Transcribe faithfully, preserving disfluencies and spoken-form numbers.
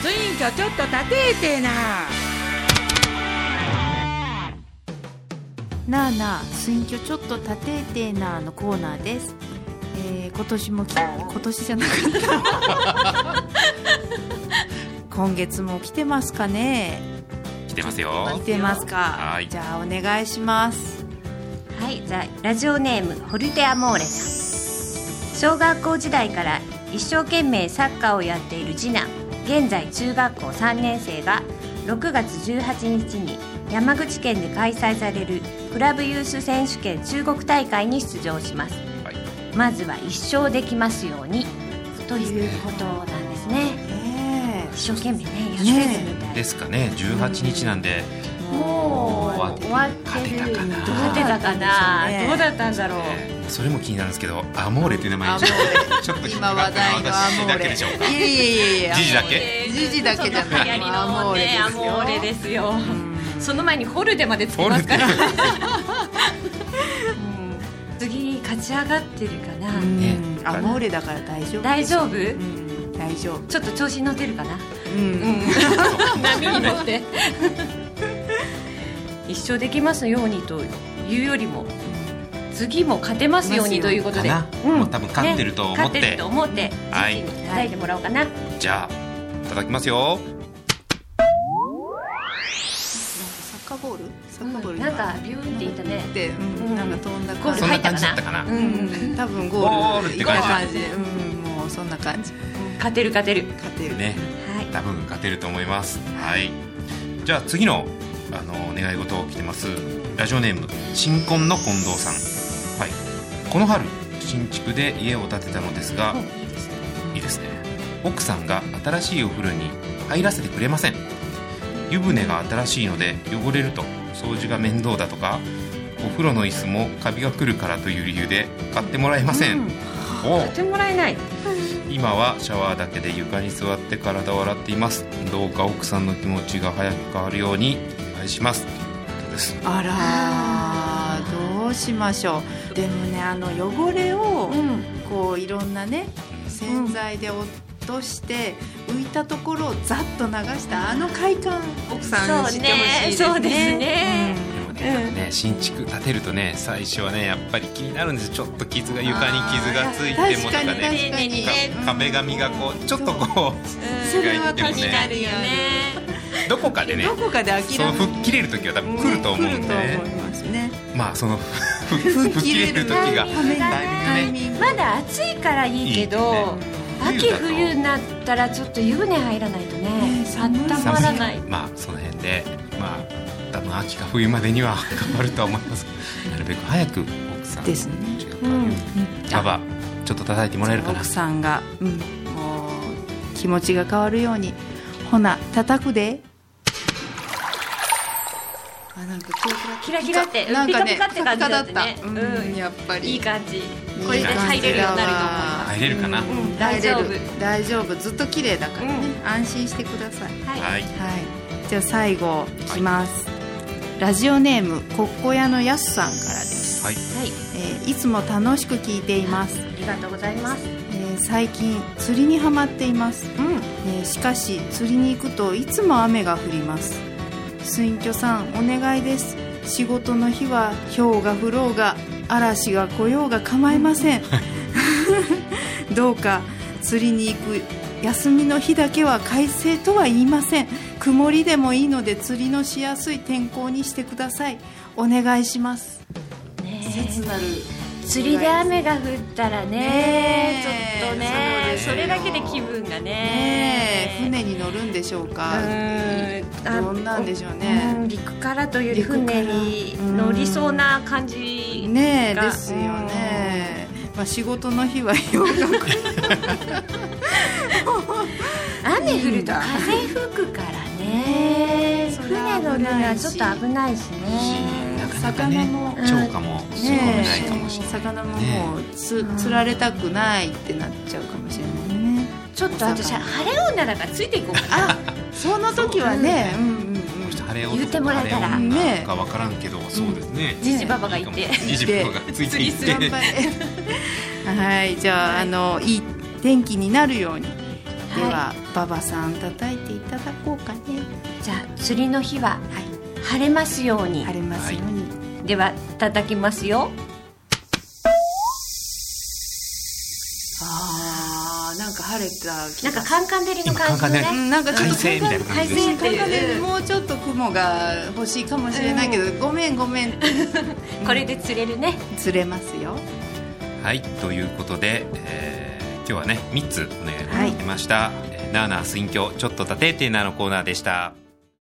スインキョちょっと立ててな。 なあなあスインキョちょっと立ててなのコーナーです。えー、今年もき今年じゃなかった今月も来てますかね。 来てますよ。 来てますか。はい、じゃあお願いします。 はい、じゃあラジオネームホルテアモーレさん。小学校時代から一生懸命サッカーをやっている次男、現在中学校さんねん生がろくがつじゅうはちにちに山口県で開催されるクラブユース選手権中国大会に出場します、はい、まずは一勝できますようにということなんですね、えー、一生懸命ねやってるみたい、 ね、ですかね。じゅうはちにちなんで、 うん、もう終わってる。 勝てたかな、 勝てたかな、ね、どうだったんだろう、 えー、それも気になるんですけど、アモーレっていう名前にちょっと今話題のアモーレ。いやいやいやいや、 ジジだけジジだけじゃない、 流行りのねアモーレですよ、うん、その前にホルデまでつきますから、うん、次勝ち上がってるかな、 うん、ね、アモーレだから大丈夫。 大丈夫、うん 、大丈夫。 ちょっと調子に乗ってるかな、 うんうん、 波に乗って一勝できますようにというよりも次も勝てますようにということで、 うん、もう多分勝ってると思って、ね、 勝ってると思って、はい、次に叩いてもらおうかな、はい、 じゃあ叩きますよ。 サッカーボール、サッカーボール、 うん、なんかビューっていったね、 で、うん、なんか飛んだ感じ、そんな感じだったかな、うん、 多分ゴールって感じで、うん、もうそんな感じ、 勝てる勝てる勝てるね、はい、多分勝てると思います、はい、じゃあ次のあの願い事を来てます。ラジオネーム新婚の近藤さん、はい、この春新築で家を建てたのですが、うん、いいですね、いいですね。奥さんが新しいお風呂に入らせてくれません。湯船が新しいので汚れると掃除が面倒だとか、お風呂の椅子もカビが来るからという理由で買ってもらえません、うん、 買ってもらえない。 今はシャワーだけで床に座って体を洗っています。どうか奥さんの気持ちが早く変わるようにお願いします。 あら、どうしましょう。でもね、あの汚れをこういろんなね洗剤で落として浮いたところをざっと流したあの快感、奥さん知ってほしいですね。 そうですね、 うん、でもね、うん、ね、新築建てるとね、最初はねやっぱり気になるんです。ちょっと傷が床に傷がついてもとかね、壁紙がこうちょっとこうそれは気になるよね。 どこかでね、 どこかで諦めその吹っ切れる時は多分来ると思うんで、ね、 来ると思いますね。 まあその吹っ切れる時がタイミング、まだ暑いからいいけど、いいね、秋冬になったらちょっと湯船入らないとね、温まらない。 まあその辺で、まあ多分秋か冬までには変わるとは思いますなるべく早く奥さんですね、 うん、パパちょっと叩いてもらえるかな。 奥さんが、うん、もう気持ちが変わるように、ほな叩くで。あ、なんかキラキラってなんかね、 ピカピカって感じだったね、 うん、やっぱりいい感じ。これで入れるようになると思います。 入れるかな、うん、 大丈夫大丈夫、ずっと綺麗だからね、うん、安心してください。 はい、はいはい、 じゃあ最後いきます、はい、ラジオネームコッコ屋のやすさんからです。 はい、 えー、いつも楽しく聞いています。 ありがとうございます。 えー、最近釣りにハマっています、うん、えー、しかし釣りに行くといつも雨が降ります。スインキョさんお願いです。仕事の日は氷が降ろうが嵐が来ようが構いませんどうか釣りに行く休みの日だけは快晴とは言いません。曇りでもいいので釣りのしやすい天候にしてください。お願いします、ね、切なる釣りで雨が降ったら ね, ねちょっと ね, そ, それだけで気分が ね, ね船に乗るんでしょうか。うーん、どんなんでしょうね、 うん、陸からというより船に乗りそうな感じが、 ねですよね、まあ、仕事の日は洋楽雨降ると風吹くからね、船乗るのはちょっと危ないしね。 魚も釣果もすごくないかもしれない、 魚ももうつ釣られたくないってなっちゃうかもしれないね。 ちょっと私晴れ女だからついていこうかなあ、その時はね、うんうんうん、 言ってもらえたらね、か分からんけど、そうですね、 ジジババがいてジジババがついていってはい、じゃあ、あのいい天気になるように、 では馬場さん叩いていただこうかね。 じゃあ釣りの日は晴れますように。 晴れますように、はい、 では叩きますよ。 あー、なんか晴れた気がなんかカンカン照りの感じのね、 うん、なんかちょっと快晴みたいな感じです。 快晴カンカン照りもうちょっと雲が欲しいかもしれないけど、うん、ごめんごめんこれで釣れるね。 釣れますよ。 はい、ということで、えー、今日はねみっつお願いしてきました、はい、なあなあ寸評ちょっと立ててなのコーナーでした。